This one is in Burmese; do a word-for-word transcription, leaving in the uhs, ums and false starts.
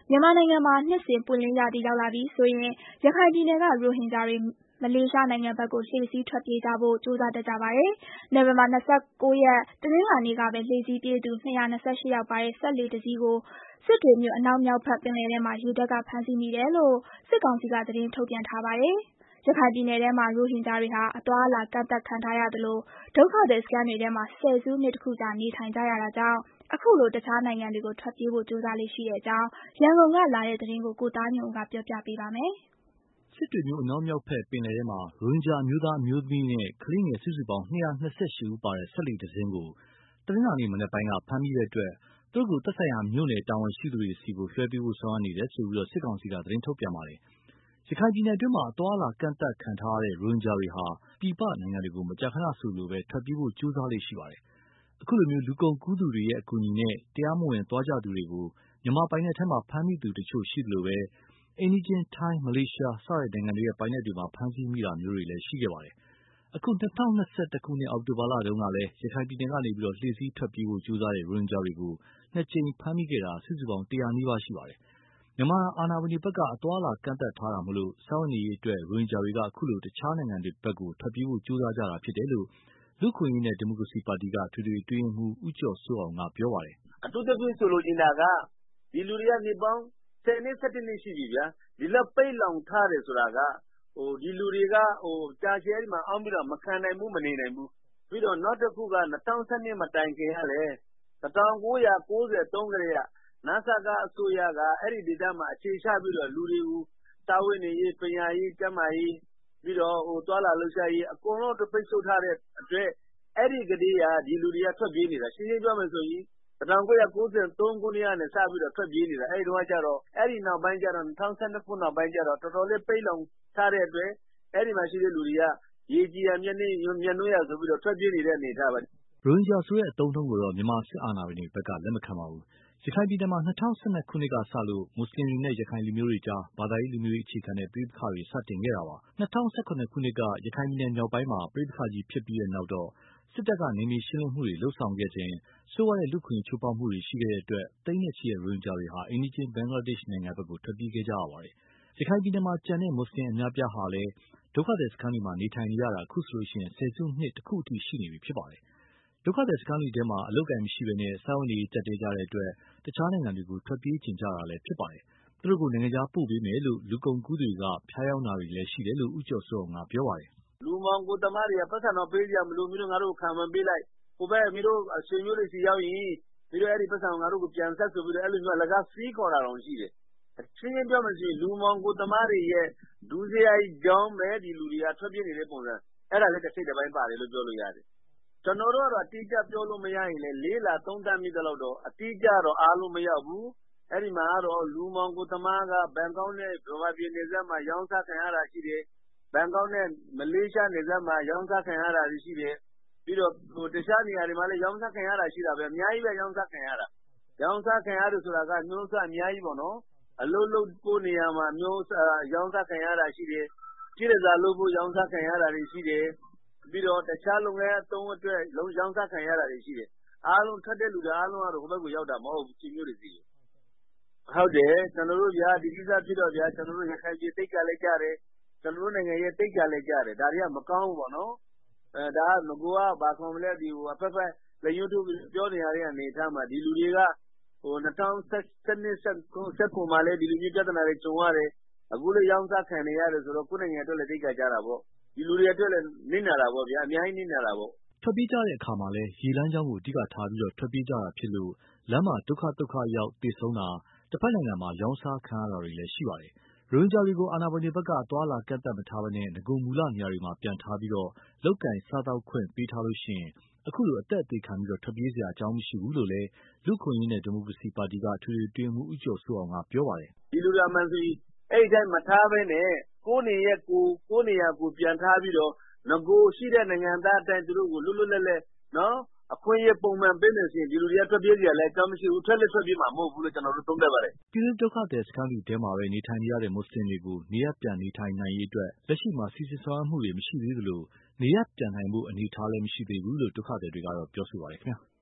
မြန်မာနိုင်ငံမှာနှစ်စဉ်ပွင့်လင်းရာသီရောက်လာပြီဆိုရင်ရခိုင်ပြည်နယ်ကရိုဟင်ဂျာတွေမလေးရှားနိုင်ငံဘက်ကိုလှေစီးထွက်ပြေးကြဖို့ကြိုးစားတတ်ကြပါတယ်။နိုဝင်ဘာ၂၉ရက်တနင်္လာနေ့ကပဲလှေစီးပြေးသူ၂၂၈ယောက်ပါတဲ့စက်လှေတစ်စီးကိုစစ်တွေမြို့အနောက်မြောက်ဘက်ပင်လယ်ထဲမှာရေတပ်ကဖမ်းဆီးမိတယ်လို့စစ်ကောင်စီကသတင်းထုတ်ပြန်ထားပါတယ်။ရခိုင်ပြည်နယ်ထဲမှာရိုဟင်ဂျာတွေဟာအသွားအလာကန့်သတ်ခံထားရသလိုဒုက္ခသည်စခန်းတွေထဲမှာဆယ်စုနှစ်တခုကြာနေထိုင်ကြရတာကြောင့်အခုလိုတခြားနိုင်ငံတွေကိုထွက်ပြေးဖို့ကြိုးစားလေ့ရှိတဲ့အကြောင်းရန်ကုန်ကလာတဲ့သတင်းကိုကိုသားညွန့်ဦးကပြောပြပေးပါမယ်။စစ်တွေမြို့အနောက်မြောက်ဘက်ပင်လယ်ထဲမှာရိုဟင်ဂျာအမျိုးသားအမျိုးသမီးနဲ့ကလေးငယ်စုစုပေါင်း၂၂၈ဦးပါတဲ့စက်လှေတစ်စင်းကိုတနင်္လာနေ့မနက်ပိုင်းကဖမ်းမိတဲ့အတွက်သူတို့ကိုသက်ဆိုင်ရာမြို့နယ်တာဝန်ရှိသူတွေဆီလွှဲပေးဖို့ဆောင်ရွက်နေတယ်လို့စစ်ကောင်စီကသတင်းထုတ်ပြန်ပါတယ်။ရခိုင်ပြည်နယ်အတွင်းမှာအသွားအလာကန့်သတ်ခံထားရတဲ့ရိုဟင်ဂျာတွေဟာပြည်ပနိုင်ငံတွေကိုမကြာခဏဆိုသလိုထွက်ပြေးဖို့ကြိုးစားလေ့ရှိပါတယ်။အခုလိုလူကုန်ကူးသူတွေရဲ့အကူအညီနဲ့တရားမဝင်သွားကြသူတွေကိုမြန်မာပိုင်နက်ထဲမှာဖမ်းမိသူတချို့ရှိသလိုအိမ်နီးချင်းထိုင်းမလေးရှားစတဲ့နိုင်ငံတွေရဲ့ပိုင်နက်တွေမှာဖမ်းဆီးမိတာမျိုးတွေလည်းရှိခဲ့ပါတယ်။အခု၂၀၂၁ခုနှစ်အောက်တိုဘာလတုန်းကလည်းရခိုင်ပြည်နယ်ကနေလှေစီးထွက်ပြေးဖို့ကြိုးစားတဲ့ရိုဟင်ဂျာတွေကိုနှစ်ကြိမ်ဖမ်းမိခဲ့တာစုစုပေါင်းတရာနီးပါးရှိပါတယ်။မြန်မာအာဏာပိုင်တွေဘက်ကအသွားအလာကန့်သတ်ထားတာမို့စားဝတ်နေရေးအတွက်ရိုဟင်ဂျာတွေကအခုလိုတခြားနိုင်ငံတွေဘက်ကိုထွက်ပြေးဖို့ကြိုးစားကြတာဖြစ်တယ်လို့လူ့အခွင့်အရေးနဲ့ဒီမိုကရေစီပါတီကအထွေထွေအတွင်းရေးမှူးဦးကျော်စိုးအောင်ကပြောပါတယ်။အထူးသဖြင့်ဆိုလိုချင်တာကဒီလူတွေကနှစ်ပေါင်းဆယ်နှစ်၁၁နှစ်ရှိပြီဗျာဒီလောက်ပိတ်လှောင်ထားတယ်ဆိုတာကဟိုဒီလူတွေကဟိုကြာရှည်အဲ့ဒီမှာအောင်းပြီးတော့မခံနိုင်ဘူးမနေနိုင်ဘူးပြီးတော့နောက်တစ်ခုက၂၀၁၂မတိုင်ခင်ကလည်း၁၉၉၃ကလေးကနဆကအစိုးရကအဲ့ဒီဒေသမှာအခြေချပြီးတော့လူတွေကိုတာဝန်နေရေးပညာရေးကျန်းမာရေးပြီးတော့ဟိုတွာလာလှုပ်ရှားရေးအကုန်လုံးပိတ်ဆို့ထားတဲ့အတွက်အဲ့ဒီကလေးကဒီလူတွေကထွက်ပြေးနေတာရှင်းရှင်းပြောမယ်ဆိုရင်၁၉၉၃ခုနှစ်ကနေစပြီးတော့ထွက်ပြေးနေတာအဲ့ဒီတော့ကျတော့အဲ့ဒီနောက်ပိုင်းကျတော့၂၀၁၂ခုနောက်ပိုင်းကျတော့တော်တော်လေးပိတ်လောင်ထားတဲ့အတွက်အဲ့ဒီမှာရှိတဲ့လူတွေကရေကြီးရမျက်နှာမျက်နှာရဆိုပြီးတော့ထွက်ပြေးနေတဲ့အနေထားပါရိုဟင်ဂျာဆိုတဲ့အသုံးအနှုန်းကိုတော့မြန်မာစစ်အာဏာပိုင်တွေဘက်ကလက်မခံပါဘူး။ရခိုင်ပြည်နယ်မှာ၂၀၁၂ခုနှစ်ကစလို့မွတ်စလင်တွေနဲ့ရခိုင်လူမျိုးတွေကြားဘာသာရေးလူမျိုးရေးအခြေခံတဲ့ပဋိပက္ခတွေစတင်ခဲ့တာပါ။၂၀၁၇ခုနှစ်ကရခိုင်ပြည်နယ်မြောက်ပိုင်းမှာပဋိပက္ခကြီးဖြစ်ပြီးတဲ့နောက်တော့စစ်တပ်ကနယ်မြေရှင်းလင်းမှုတွေလုပ်ဆောင်ခဲ့စဉ်ဆိုးဝါးတဲ့လူ့အခွင့်အရေးချိုးဖောက်မှုတွေရှိခဲ့တဲ့အတွက်သိန်းနဲ့ချီတဲ့ရိုဟင်ဂျာတွေဟာအိမ်နီးချင်းဘင်္ဂလားဒေ့ရှ်နိုင်ငံဘက်ကိုထွက်ပြေးခဲ့ကြရပါတယ်။ရခိုင်ပြည်နယ်မှာကျန်တဲ့မွတ်စလင်အများအပြားဟာလည်းဒုက္ခသည်စခန်းတွေမှာနေထိုင်နေရတာအခုဆိုရင်ဆယ်စုနှစ်တခုအထိရှိနေပြီဖြစ်ပါတယ်။ဒုက္ခသည်စခန်းတွေထဲမှာအလုပ်အကိုင်မရှိဘဲနဲ့စားဝတ်နေရေးကြပ်တည်းကြတဲ့အတွက်တခြားနိုင်ငံတွေကိုထွက်ပြေးချင်ကြတာလည်းဖြစ်ပါတယ်။သူတို့ကိုနိုင်ငံခြားပို့ပေးမယ်လို့လူကုန်ကူးတွေကဖျားယောင်းတာတွေလည်းရှိတယ်လို့ဦးကျော်စိုးအောင်ကပြောပါတယ်။လူမောင်ကိုသမားတွေကပတ်စံတော့ပေးကြမလို့မျိုးငါတို့ခံမပေးလိုက်ဟိုဘက်မျိုးတို့အဆွေမျိုးတွေစီရောက်ရင်ပြီးတော့အဲ့ဒီပတ်စံငါတို့ကိုပြန်ဆက်ဆိုပြီးတော့အဲ့လိုမျိုးအလကားစီးခေါ်တာတော့ရှိတယ်။ရှင်းရှင်းပြောမယ်ဆိုရင်လူမောင်ကိုသမားတွေရဲ့ဒူးစရိုက်ကြောင်းပဲဒီလူတွေကထွက်ပြေးနေတဲ့ပုံစံအဲ့ဒါလည်းတစ်စိတ်တစ်ပိုင်းပါတယ်လို့ပြောလို့ရတယ်။ကျွန်တော်တို့ကတော့အတိအကျပြောလို့မရရင်လည်းလေးလာသုံးသပ်မိသလောက်တော့အတိအကျတော့အားလုံးမရောက်ဘူး။အဲ့ဒီမှာတော့လူမောင်ကိုသမားကဘန်ကောက်နဲ့ဗမာပြည်နယ်စပ်မှာရောင်းစားခံရတာရှိတယ်။ဘန်ကောက်နဲ့မလေးရှားနယ်စပ်မှာရောင်းစားခံရတာရှိတယ်။ပြီးတော့ဟိုတခြားနေရာတွေမှာလည်းရောင်းစားခံရတာရှိတာပဲအများကြီးပဲရောင်းစားခံရတာရောင်းစားခံရတယ်ဆိုတာကမျိုးစားအများကြီးပေါ့နော်အလုံးလုံးကိုနေရာမှာမျိုးစားရောင်းစားခံရတာရှိတယ်ပြည်ရစားလို့ဖို့ရောင်းစားခံရတာတွေရှိတယ်ပြီးတော့တခြားလုပ်ငန်းအသုံးအတွက်လုံးရောင်းစားခံရတာတွေရှိတယ်အားလုံးထွက်တဲ့လူတွေအားလုံးကတော့ဟိုဘက်ကိုရောက်တာမဟုတ်ဘူးချင်းမျိုးတွေစီဟုတ်တယ်ကျွန်တော်တို့ဗျာဒီကိစ္စဖြစ်တော့ဗျာကျွန်တော်တို့ရခိုင်ပြည်တိတ်ကလည်းကြားတယ်ကျွန်တော်တို့နိုင်ငံရဲ့တိတ်ကလည်းကြားတယ်ဒါတွေကမကောင်းဘူးပေါ့နော်အဲဒါကငကိုကဘာခေါ်မလဲဒီဟိုအဖက်ဖက်လက်ရွတ်ထုတ်ပြောနေရတဲ့အနေအထားမှာဒီလူတွေကဟို၂၀၁၂ ၁၉မှာလည်းဒီလူမျိုးပြဿနာတွေကြုံရတယ်အခုလည်းရောင်းစားခံနေရတယ်ဆိုတော့ကိုယ်နိုင်ငံအတွက်လည်းတိတ်ကကြတာပေါ့ဒီလူတွေအတွက်လည်းနစ်နာတာပေါ့ဗျာအများကြီးနစ်နာတာပေါ့ထွက်ပြေးကြတဲ့အခါမှာလည်းရေလမ်းကြောင်းကိုအဓိကထားပြီးတော့ထွက်ပြေးကြတာဖြစ်လို့လမ်းမှာဒုက္ခဒုက္ခရောက်သေဆုံးတာတစ်ဖက်နိုင်ငံမှာရောင်းစားခံရတာတွေလည်းရှိပါတယ်ရိုဟင်ဂျာတွေကိုအာဏာပိုင်တွေဘက်ကသွားလာကန့်သတ်မထားဘဲနဲ့ငကိုမူလနေရာတွေမှာပြန်ထားပြီးတော့လောက်ကင်စားတော့ခွင့်ပေးထားလို့ရှိရင်အခုလိုအသက်အသေးခံပြီးတော့ထွက်ပြေးစရာအကြောင်းမရှိဘူးလို့လည်းလူ့အခွင့်အရေးနဲ့ဒီမိုကရေစီပါတီကအထွေထွေအတွင်းမှုဦးကျော်စိုးအောင်ကပြောပါတယ်ဒီလူကမှန်စီအဲ့ဒီတိုင်းမထားဘဲနဲ့ကိုယ်နေရဲ့ကိုကိုယ်နေရာကိုပြန်ထားပြီးတော့ငကိုရှိတဲ့နိုင်ငံသားအတိုင်းသူတို့ကိုလွတ်လွတ်လပ်လပ်နော်အခွင့်အရေးပုံမှန်ပေးနေစဉ်ဒီလူတွေကထွက်ပြေးကြရလဲအကြောင်းမရှိဘူးထွက်လက်ထွက်ပြေးမှာမဟုတ်ဘူးလို့ကျွန်တော်တို့သုံးသပ်ပါတယ်ပြည်သူ့ဒုက္ခသည်စခန်းတွေထဲမှာပဲနေထိုင်နေရတဲ့မွတ်စလင်တွေကိုနေရပြန်နေထိုင်နိုင်ရေးအတွက်လက်ရှိမှာစီစဉ်ဆောင်ရွက်မှုတွေမရှိသေးသလိုနေရပြန်နိုင်ဖို့အနေအထားလည်းမရှိသေးဘူးလို့ဒုက္ခသည်တွေကတော့ပြောဆိုပါတယ်ခင်ဗျာ